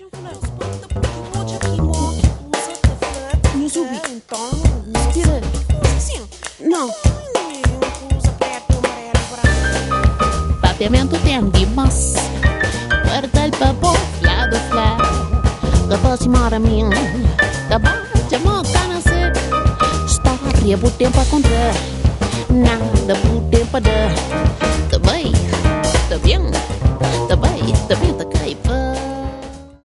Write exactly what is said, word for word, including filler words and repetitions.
Não subi. Tira. Não. Papiamento tem demais. Guarda el papo, flado, flado. Que aproximar a mim. Que bate a moca na sede. Está a por tempo a contar. Nada por tempo a dar.